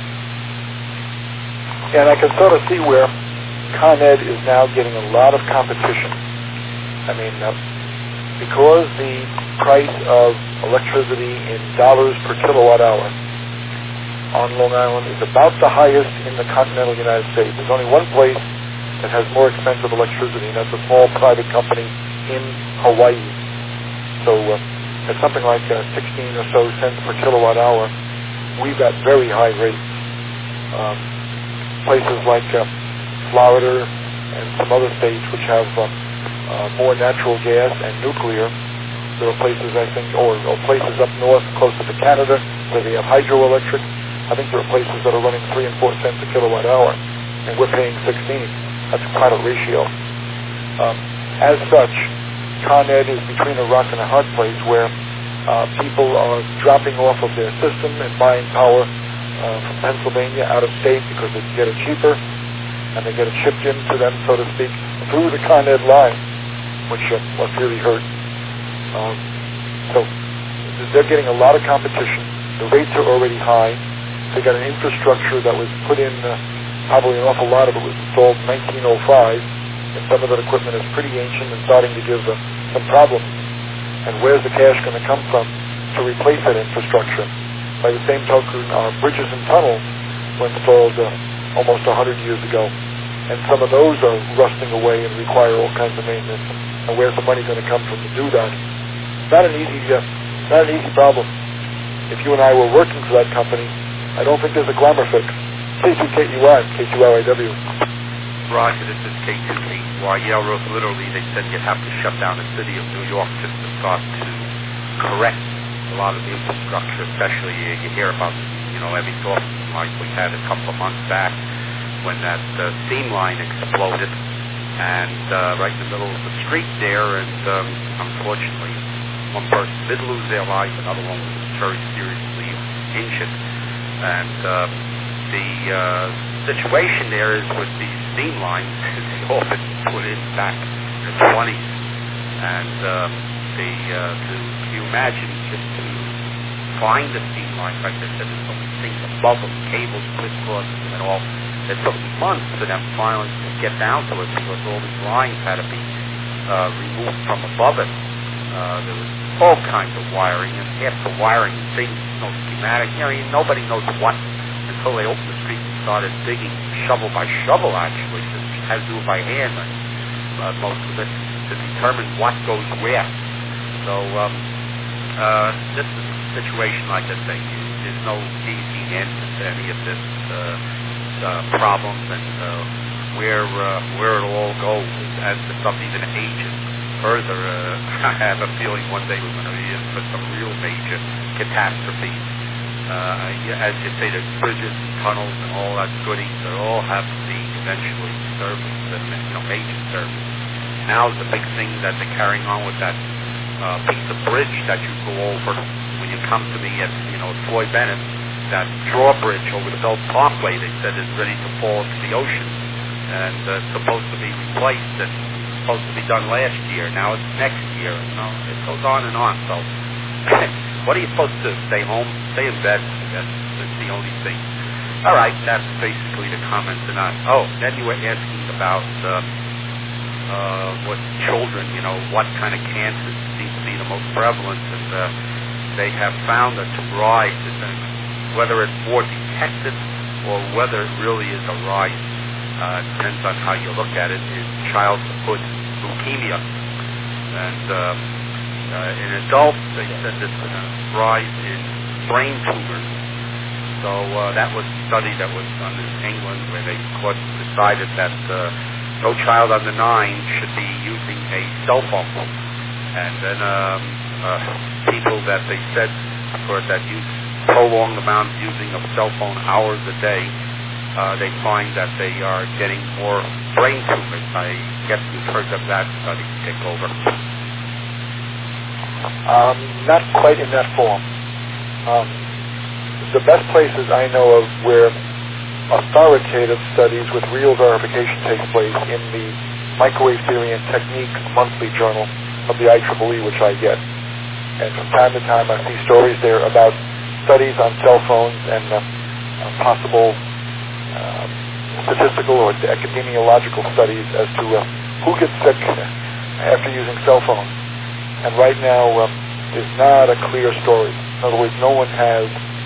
And I can sort of see where Con Ed is now getting a lot of competition. I mean, uh, because the price of electricity in dollars per kilowatt hour on Long Island is about the highest in the continental United States. There's only one place that has more expensive electricity, and that's a small private company in Hawaii. So uh, at something like uh, sixteen or so cents per kilowatt hour, we've got very high rates. Um, places like uh, Florida and some other states which have uh, uh, more natural gas and nuclear. There are places, I think, or, or places up north closer to Canada where they have hydroelectric. I think there are places that are running three and four cents a kilowatt hour, and we're paying sixteen. That's quite a ratio. Um, as such, Con Ed is between a rock and a hard place where uh, people are dropping off of their system and buying power uh, from Pennsylvania out of state because they can get it cheaper, and they get it shipped in to them, so to speak, through the Con Ed line, which uh, must really hurt. Um, so they're getting a lot of competition. The rates are already high. They got an infrastructure that was put in, uh, probably an awful lot of it was installed in nineteen oh five, and some of that equipment is pretty ancient and starting to give uh, some problems. And where's the cash going to come from to replace that infrastructure? By the same token, our bridges and tunnels were installed uh, almost one hundred years ago, and some of those are rusting away and require all kinds of maintenance. And where's the money going to come from to do that? Not an easy, uh, not an easy problem. If you and I were working for that company, I don't think there's a glamour fix. K two K E Y, K two L A W. Roger, this is K two K Y. Yeah, literally, they said you'd have to shut down the city of New York just to start to correct a lot of the infrastructure, especially uh, you hear about, you know, every thought like we had a couple of months back when that uh, steam line exploded and uh, right in the middle of the street there, and um, unfortunately, one person did lose their life, another one was very seriously injured, and um, the uh, situation there is with these steam lines, they all been put in back in the twenties, and um, the, uh, to, can you imagine just to find the steam line, like I said, there's so many things above them, cables, crisscrosses, and all. It took months for them finally to get down to it because all these lines had to be uh, removed from above it. Uh, there was all kinds of wiring, and half the wiring, things, no schematic, you know, nobody knows what until they opened the street and started digging shovel by shovel, actually. It has to do it by hand, uh, most of it, to determine what goes where. So um, uh, this is a situation, like I say, there's no easy answer to any of this uh, uh, problems and uh, where uh, where it'll all go as the stuff even ages further. Uh, I have a feeling one day we're going to be in for some real major catastrophe. Uh, as you say, there's bridges and tunnels and all that goodies that all have to be eventually serviced, and, you know, major service. Now the big thing that they're carrying on with that uh, piece of bridge that you go over when you come to me at, you know, Floyd Bennett, that drawbridge over the Belt Parkway, they said is ready to fall into the ocean, and uh, it's supposed to be replaced, and supposed to be done last year. Now it's next year. You know, it goes on and on. So what are you supposed to do? Stay home? Stay in bed? That's, that's the only thing. All right, that's basically the comment tonight. Oh, then you were asking about uh, uh, what children, you know, what kind of cancers seem to be the most prevalent, and uh, they have found that to rise, whether it's more detected or whether it really is a rise, uh, depends on how you look at it, is childhood leukemia. And uh, uh, in adults, they said this uh, rise in brain tumors. So uh, that was a study that was done in England where they court decided that uh, no child under nine should be using a cell phone. And then um, uh, people that they said for that use prolonged amount of using of cell phone hours a day, uh, they find that they are getting more brain tumors. I guess you've heard of that study take over. Um, not quite in that form. Um, the best places I know of where authoritative studies with real verification take place in the Microwave Theory and Techniques monthly journal of the I triple E, which I get. And from time to time I see stories there about studies on cell phones and uh, uh, possible uh, statistical or epidemiological studies as to uh, who gets sick after using cell phones. And right now, uh, there's not a clear story. In other words, no one has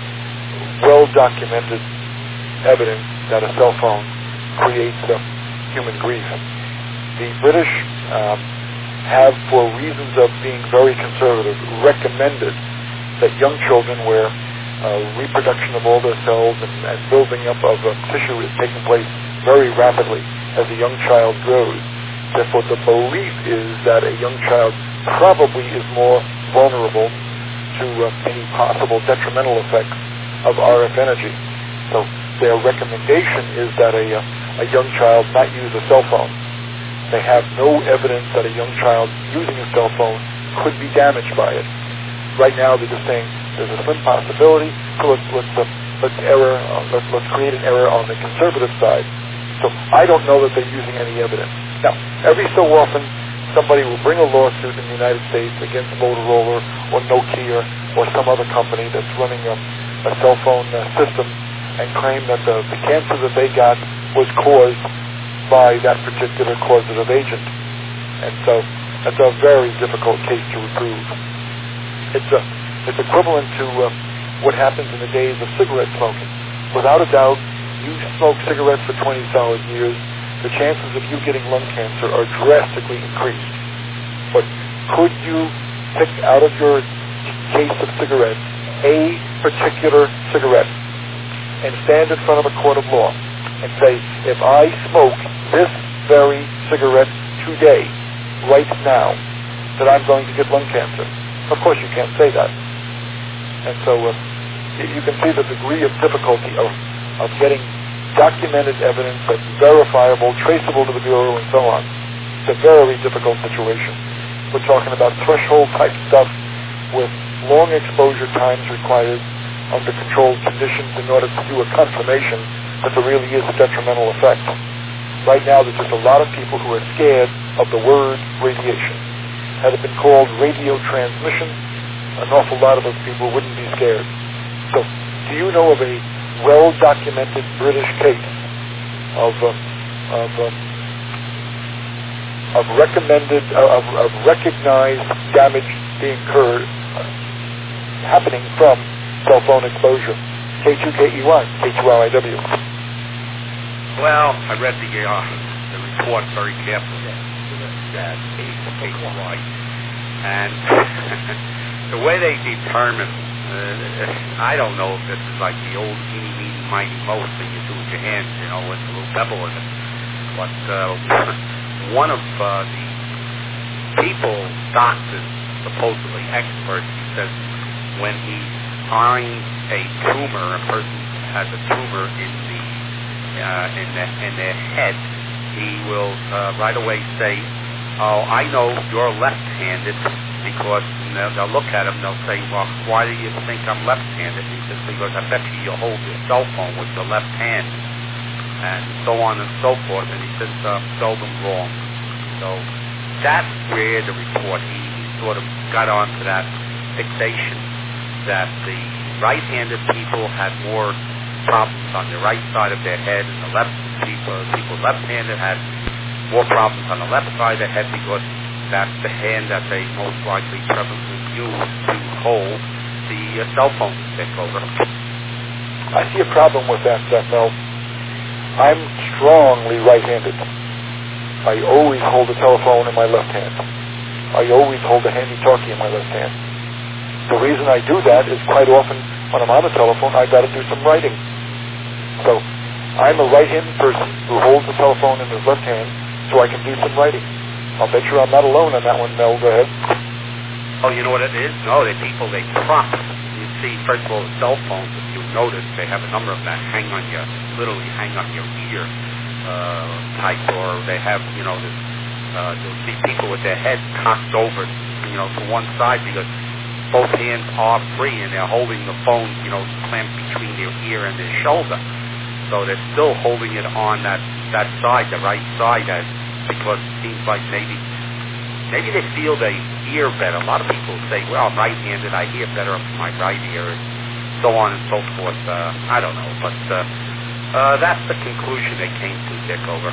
well-documented evidence that a cell phone creates uh, human grief. The British um, have, for reasons of being very conservative, recommended that young children where uh, reproduction of all their cells and, and building up of uh, tissue is taking place very rapidly as a young child grows. Therefore, the belief is that a young child probably is more vulnerable to uh, any possible detrimental effects of R F energy. So their recommendation is that a, uh, a young child not use a cell phone. They have no evidence that a young child using a cell phone could be damaged by it. Right now, they're just saying there's a slim possibility, so let's let's, uh, let's error, uh, let's let's create an error on the conservative side. So I don't know that they're using any evidence. Now, every so often, somebody will bring a lawsuit in the United States against Motorola or Nokia or some other company that's running a, a cell phone uh, system and claim that the, the cancer that they got was caused by that particular causative agent. And so that's a very difficult case to prove. It's a, it's equivalent to uh, what happens in the days of cigarette smoking. Without a doubt, you smoke cigarettes for twenty solid years, the chances of you getting lung cancer are drastically increased. But could you pick out of your case of cigarettes a particular cigarette and stand in front of a court of law and say, if I smoke this very cigarette today, right now, that I'm going to get lung cancer. Of course, you can't say that. And so uh, you can see the degree of difficulty of, of getting documented evidence that's verifiable, traceable to the Bureau, and so on. It's a very difficult situation. We're talking about threshold-type stuff with long exposure times required under controlled conditions in order to do a confirmation that there really is a detrimental effect. Right now, there's just a lot of people who are scared of the word radiation. Had it been called radio transmission, an awful lot of those people wouldn't be scared. So, do you know of a well-documented British case of uh, of uh, of recommended uh, of, of recognized damage being incurred uh, happening from cell phone exposure? K two K E Y, K two R I W. Well, I read the uh, the report very carefully. That K two Y, and the way they determine, uh, I don't know if this is like the old eeny, meeny, miny, moe thing you do with your hands, you know, with a little pebble in it. But uh, one of uh, the people, doctors, supposedly experts, he says when he finds a tumor, a person has a tumor in the uh, in the in their head, he will uh, right away say, "Oh, I know you're left-handed," because they'll, they'll look at him and they'll say, "Well, why do you think I'm left-handed?" He says, "Because I bet you you hold your cell phone with your left hand," and so on and so forth. And he says, um, "Seldom wrong." So that's where the report he, he sort of got onto that fixation that the right-handed people had more problems on the right side of their head, and the left people, people left-handed had more problems on the left side of the head because that's the hand that they most likely prevalently use to hold the uh, cell phone stick over. I see a problem with that, uh, Mel. I'm strongly right-handed. I always hold the telephone in my left hand. I always hold the handy-talkie in my left hand. The reason I do that is quite often when I'm on the telephone, I've got to do some writing. So I'm a right-handed person who holds the telephone in his left hand so I can do some writing. I'll bet you I'm not alone on that one, Mel. Go ahead. Oh, you know what it is? No, the people, they prop. You see, first of all, the cell phones, if you notice, they have a number of them that hang on your, literally hang on your ear uh, type, or they have, you know, this, uh, you'll see people with their head cocked over, you know, to one side because both hands are free and they're holding the phone, you know, clamped between their ear and their shoulder. So they're still holding it on that, that side, the right side, as, because it seems like maybe maybe they feel they hear better. A lot of people say, well, I'm right-handed, I hear better with my right ear, and so on and so forth. Uh, I don't know, but uh, uh, that's the conclusion they came to, Dick, over.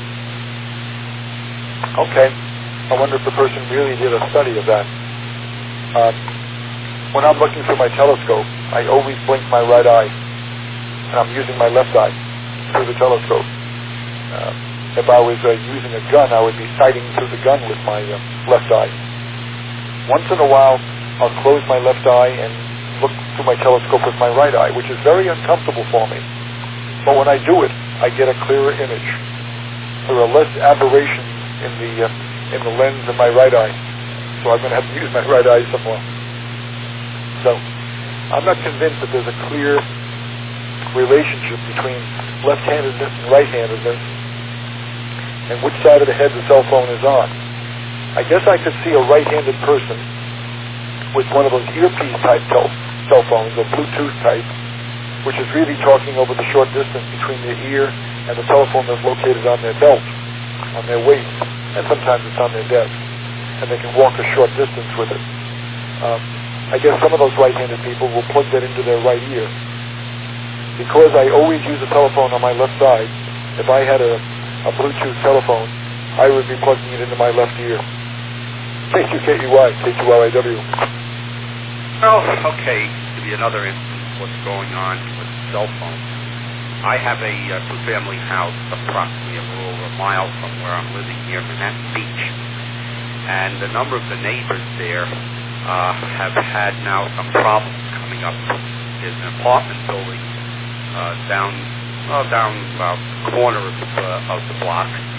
Okay. I wonder if the person really did a study of that. Um, when I'm looking through my telescope, I always blink my right eye, and I'm using my left eye through the telescope. Uh, if I was uh, using a gun, I would be sighting through the gun with my uh, left eye. Once in a while, I'll close my left eye and look through my telescope with my right eye, which is very uncomfortable for me. But when I do it, I get a clearer image. There are less aberrations in the uh, in the lens of my right eye, so I'm going to have to use my right eye some more. So I'm not convinced that there's a clear relationship between left-handedness and right-handedness and which side of the head the cell phone is on. I guess I could see a right-handed person with one of those earpiece type tel- cell phones, or Bluetooth type, which is really talking over the short distance between their ear and the telephone that's located on their belt, on their waist, and sometimes it's on their desk, and they can walk a short distance with it. Um, I guess some of those right-handed people will plug that into their right ear. Because I always use a telephone on my left side, if I had a, a Bluetooth telephone, I would be plugging it into my left ear. K two K E Y, K two R I W. Oh, okay. To be another instance of what's going on with cell phones. I have a uh, two-family house approximately a little over a mile from where I'm living here, Manhattan Beach. And a number of the neighbors there uh, have had now some problems coming up. There's an apartment building uh, down, well, down about the corner of, uh, of the block,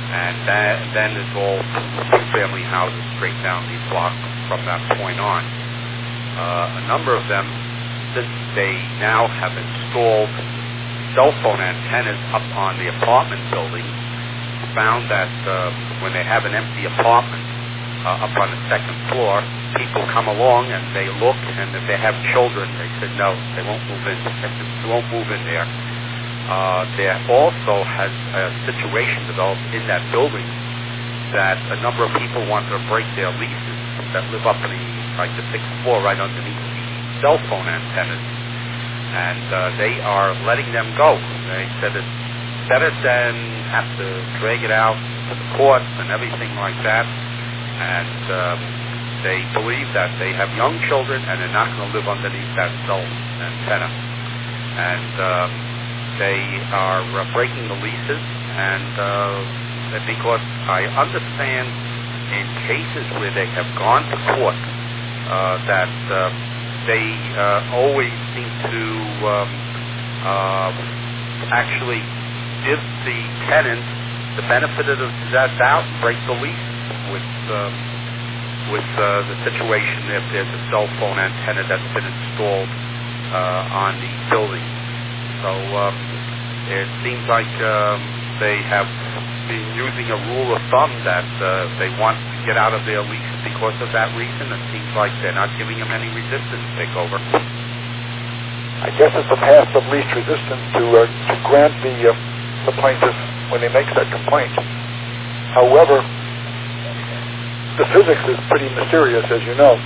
and that, then it's all two-family houses straight down the block from that point on. Uh, a number of them, since they now have installed cell phone antennas up on the apartment buildings, found that uh, when they have an empty apartment uh, up on the second floor, people come along and they look, and if they have children, they said no, they won't move in. They won't move in there. Uh, there also has a situation developed in that building that a number of people wanted to break their leases that live up in the, like the sixth floor right underneath the cell phone antennas. And uh, they are letting them go. They said it's better than have to drag it out to the courts and everything like that. And um, they believe that they have young children and they're not going to live underneath that cell antenna. And um, they are uh, breaking the leases, and uh, because I understand in cases where they have gone to court uh, that uh, they uh, always seem to um, uh, actually give the tenant the benefit of the doubt and break the lease with um, with uh, the situation if there's a cell phone antenna that's been installed uh, on the building. So um, it seems like um, they have been using a rule of thumb that uh, they want to get out of their lease because of that reason. It seems like they're not giving them any resistance to take over. I guess it's a path of least resistance to, uh, to grant the, uh, the plaintiff when they make that complaint. However, the physics is pretty mysterious, as you know,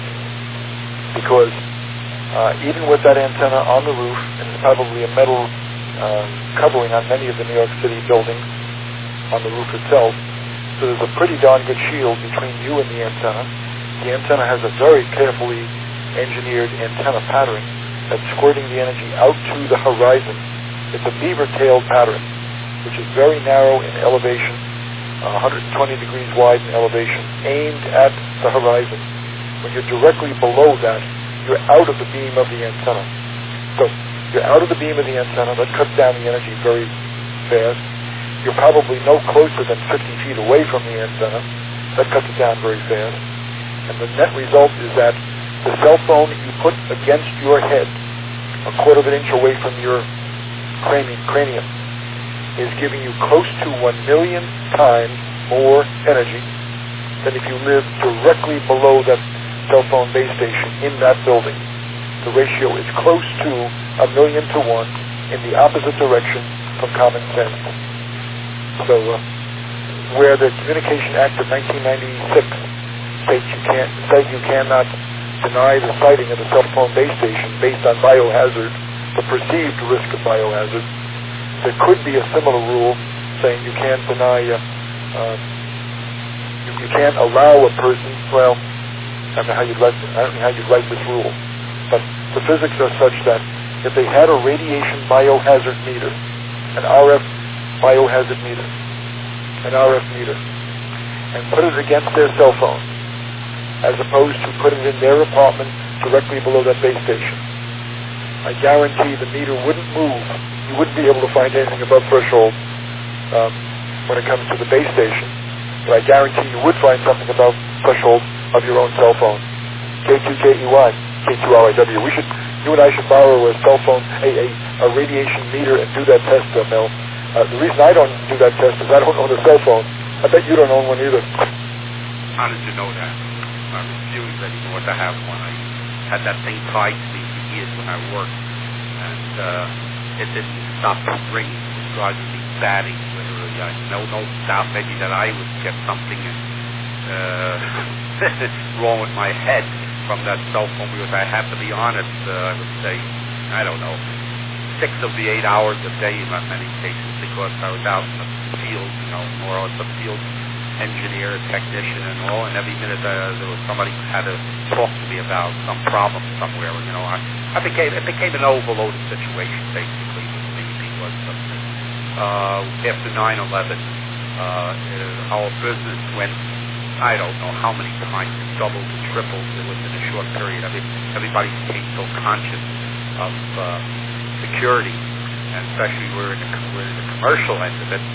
because uh, even with that antenna on the roof, and it's probably a metal uh, covering on many of the New York City buildings on the roof itself, so there's a pretty darn good shield between you and the antenna. The antenna has a very carefully engineered antenna pattern that's squirting the energy out to the horizon. It's a beaver-tailed pattern, which is very narrow in elevation, uh, one hundred twenty degrees wide in elevation, aimed at the horizon. When you're directly below that, you're out of the beam of the antenna. So you're out of the beam of the antenna. That cuts down the energy very fast. You're probably no closer than fifty feet away from the antenna. That cuts it down very fast. And the net result is that the cell phone you put against your head, a quarter of an inch away from your cranium, is giving you close to one million times more energy than if you lived directly below that cell phone base station in that building. The ratio is close to a million to one in the opposite direction from common sense. So, uh, where the Communication Act of nineteen ninety-six states you can't says you cannot deny the siting of the cell phone base station based on biohazard, the perceived risk of biohazard, there could be a similar rule saying you can't deny, uh, uh, you, you can't allow a person. Well, I don't know how you'd like. I don't know how you'd write this rule, but the physics are such that if they had a radiation biohazard meter, an R F biohazard meter, an R F meter, and put it against their cell phone, as opposed to putting it in their apartment directly below that base station, I guarantee the meter wouldn't move. You wouldn't be able to find anything above threshold um, when it comes to the base station. But I guarantee you would find something above threshold of your own cell phone. K two K E Y, K two R I W. We should, you and I should borrow a cell phone, a, a, a radiation meter and do that test, uh, Mel. Uh, the reason I don't do that test is I don't own a cell phone. I bet you don't own one either. How did you know that? I refused anymore to have one. I had that thing tied to me for years when I worked, and uh, it didn't stop ringing. It was driving me batty, literally. I no no doubt maybe that I would get something uh, wrong with my head from that cell phone, because I have to be honest. Uh, I would say, I don't know, six of the eight hours a day in many cases, because I was out in the field, you know, more or less a field engineer, technician, and all, and every minute uh, there was somebody who had to talk to me about some problem somewhere. You know, I, I became it became an overloaded situation basically with me, because uh, after nine eleven, uh, our business went, I don't know how many times, it doubled and tripled within a short period. I mean, everybody became so conscious of uh, security, and especially we're in the, we're in the commercial end of it.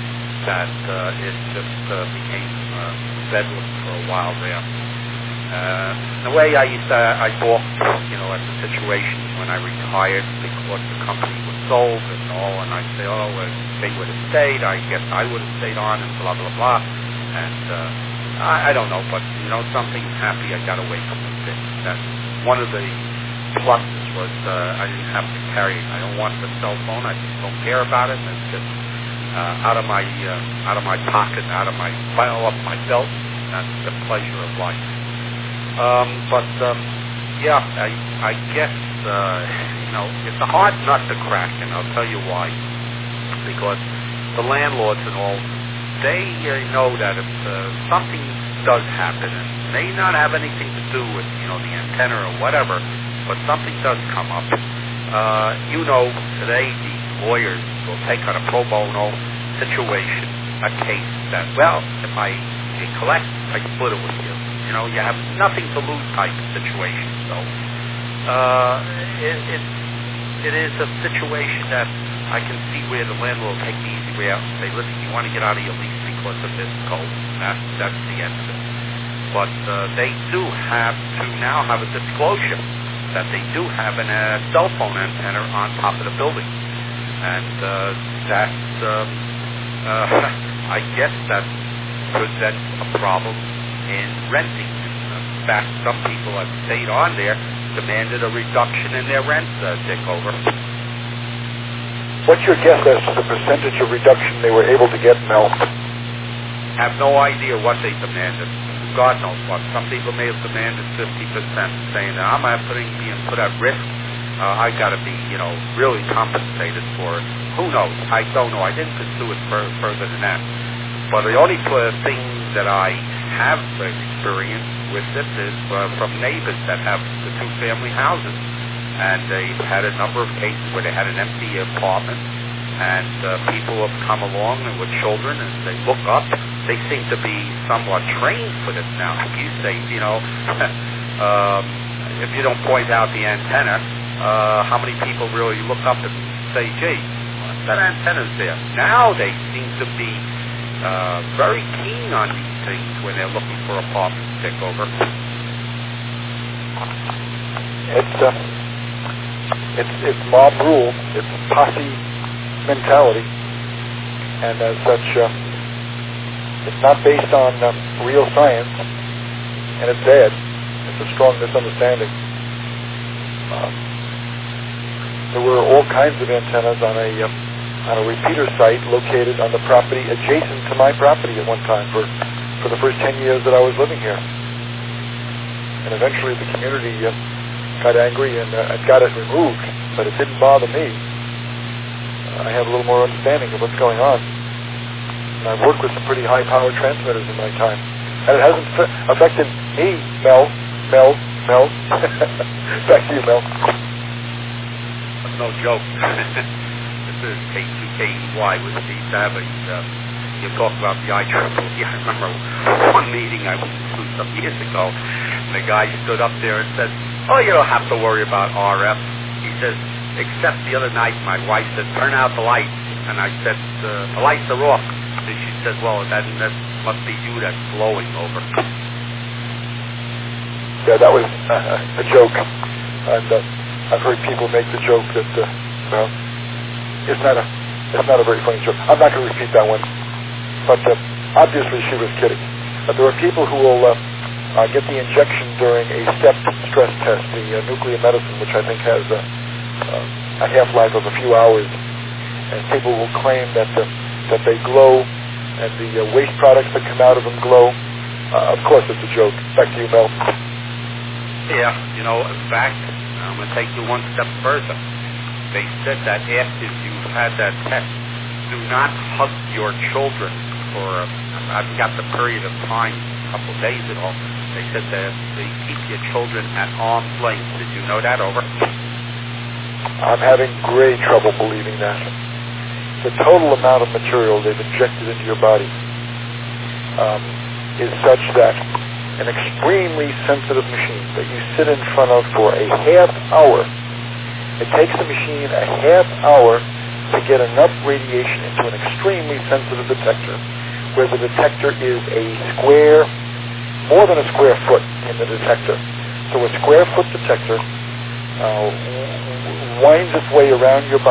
that uh, it just uh, became uh, bedlam for a while there. Uh, in a way, I used to, I balked, you know, at the situation when I retired because the company was sold and all, and I'd say, oh, well, they would have stayed, I guess I would have stayed on, and blah, blah, blah. And uh, I, I don't know, but, you know, something happy I got away from the thing. That one of the pluses was uh, I didn't have to carry it. I don't want the cell phone. I just don't care about it. And it's just uh, out of my uh, out of my pocket, out of my file up my belt. That's the pleasure of life. Um, but um, yeah, I, I guess uh, you know it's a hard nut to crack, and I'll tell you why. Because the landlords and all, they uh, know that if uh, something does happen, and may not have anything to do with you know the antenna or whatever, but something does come up. Uh, you know, today the lawyers will take on a pro bono situation, a case that, well, if I collect, I split it with you. You know, you have nothing to lose type of situation. So uh, it, it it is a situation that I can see where the landlord will take the easy way out and say, listen, you want to get out of your lease because of this code. That's, that's the end of it. But uh, they do have to now have a disclosure that they do have a uh, cell phone antenna on top of the building. And uh, that's, um, uh, I guess that presents a problem in renting. In fact, some people have stayed on there, demanded a reduction in their rent, uh, Dick, over. What's your guess as to the percentage of reduction they were able to get, Mel? Have no idea what they demanded. God knows what. Some people may have demanded fifty percent, saying that I'm not putting, being put at risk. Uh, I got to be, you know, really compensated for it. Who knows? I don't know. I didn't pursue it fur- further than that. But the only uh, thing that I have experienced with this is uh, from neighbors that have the two-family houses. And they've had a number of cases where they had an empty apartment, and uh, people have come along and with children, and they look up. They seem to be somewhat trained for this now. You say, you know, um, if you don't point out the antenna, uh, how many people really look up and say, gee, that antenna's there? Now they seem to be uh, very keen on these things when they're looking for apartments to take over. It's, uh, it's, it's mob rule. It's posse mentality. And as such, uh, it's not based on uh, real science, and it's bad. It's a strong misunderstanding. Um, there were all kinds of antennas on a uh, on a repeater site located on the property adjacent to my property at one time for, for the first ten years that I was living here. And eventually the community uh, got angry and uh, got it removed, but it didn't bother me. Uh, I have a little more understanding of what's going on. And I've worked with some pretty high-powered transmitters in my time. And it hasn't f- affected me, Mel. Mel. Mel. Back to you, Mel. That's no joke. This is K two K E Y with Steve Savage. Uh, you talk about the I triple E. I remember one meeting I went to some years ago, and the guy stood up there and said, oh, you don't have to worry about R F. He says, except the other night my wife said, turn out the lights. And I said, uh, the lights are off. She said, well, that, that must be you that's blowing over. Yeah, that was uh, a joke. And uh, I've heard people make the joke that, uh, well, it's not a it's not a very funny joke. I'm not going to repeat that one. But uh, obviously she was kidding. But there are people who will uh, uh, get the injection during a stepped stress test, the uh, nuclear medicine, which I think has a, uh, a half-life of a few hours. And people will claim that uh, that they glow, and the uh, waste products that come out of them glow. Uh, of course, it's a joke. Back to you, Mel. Yeah, you know, in fact, I'm going to take you one step further. They said that after you've had that test, do not hug your children for, uh, I've got the period of time, a couple of days and all. They said that they keep your children at arm's length. Did you know that? Over. I'm having great trouble believing that. The total amount of material they've injected into your body um, is such that an extremely sensitive machine that you sit in front of for a half hour, it takes the machine a half hour to get enough radiation into an extremely sensitive detector, where the detector is a square, more than a square foot in the detector. So a square foot detector uh, winds its way around your body.